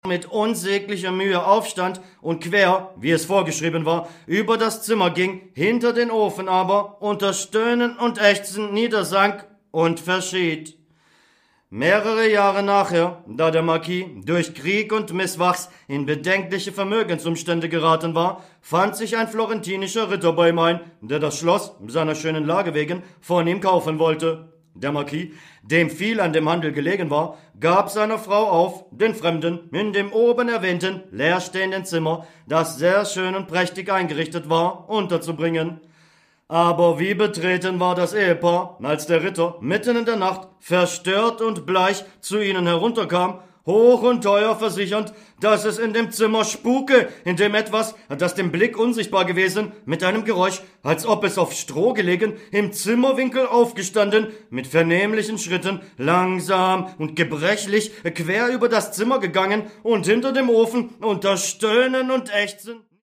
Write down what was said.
mit unsäglicher Mühe aufstand und quer, wie es vorgeschrieben war, über das Zimmer ging, hinter den Ofen aber unter Stöhnen und Ächzen niedersank und verschied. Mehrere Jahre nachher, da der Marquis durch Krieg und Misswachs in bedenkliche Vermögensumstände geraten war, fand sich ein florentinischer Ritter bei ihm ein, der das Schloss seiner schönen Lage wegen von ihm kaufen wollte. Der Marquis, dem viel an dem Handel gelegen war, gab seiner Frau auf, den Fremden in dem oben erwähnten leerstehenden Zimmer, das sehr schön und prächtig eingerichtet war, unterzubringen. Aber wie betreten war das Ehepaar, als der Ritter mitten in der Nacht, verstört und bleich, zu ihnen herunterkam, hoch und teuer versichernd, dass es in dem Zimmer spuke, in dem etwas, das dem Blick unsichtbar gewesen, mit einem Geräusch, als ob es auf Stroh gelegen, im Zimmerwinkel aufgestanden, mit vernehmlichen Schritten, langsam und gebrechlich, quer über das Zimmer gegangen und hinter dem Ofen unter Stöhnen und Ächzen